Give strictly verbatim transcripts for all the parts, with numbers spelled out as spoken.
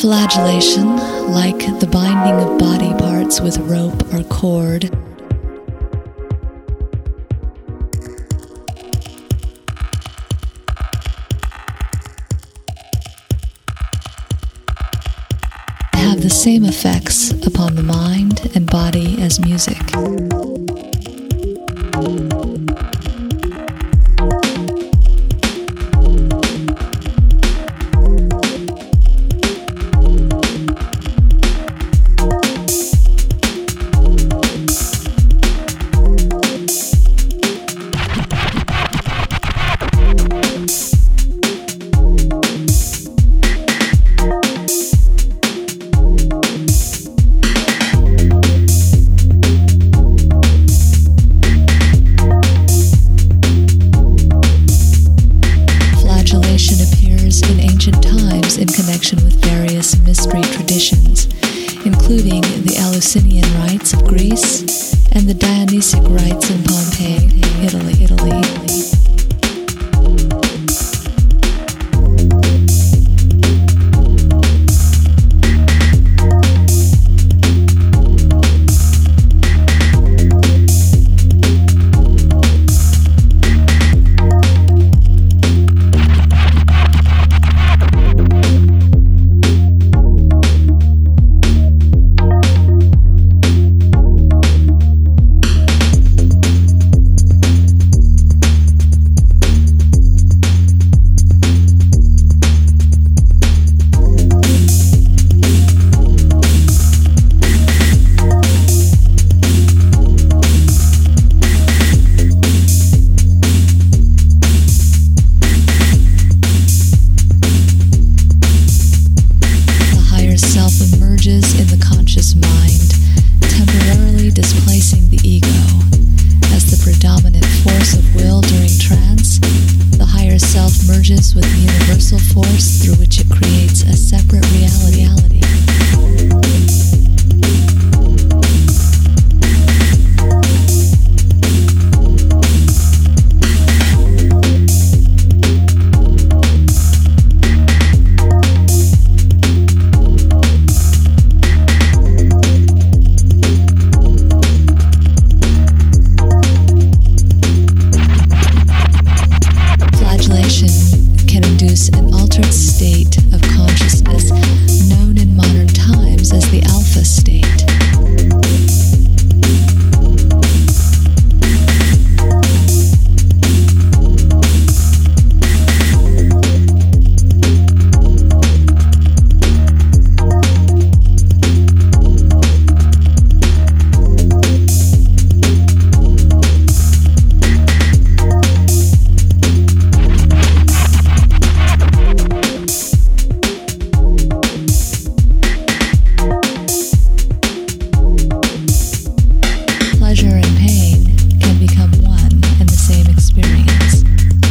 Flagellation, like the binding of body parts with rope or cord, have the same effects upon the mind and body as music. In ancient times in connection with various mystery traditions, including the Eleusinian rites of Greece and the Dionysic rites in Pompeii, Italy. Italy. Emerges in the conscious mind, temporarily displacing the ego. As the predominant force of will during trance, the higher self merges with the universal force through which it creates a separate reality. Can induce an altered state of consciousness known in modern times as the alpha state. Pleasure and pain can become one and the same experience.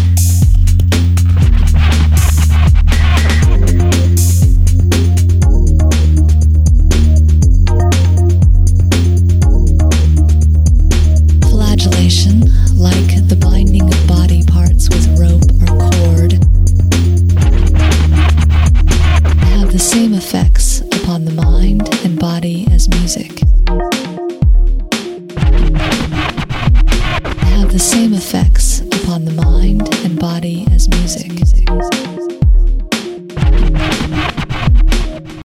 Flagellation, like the binding of body parts with rope or cord, have the same effects upon the mind and body as music. Have the same effects upon the mind and body as music.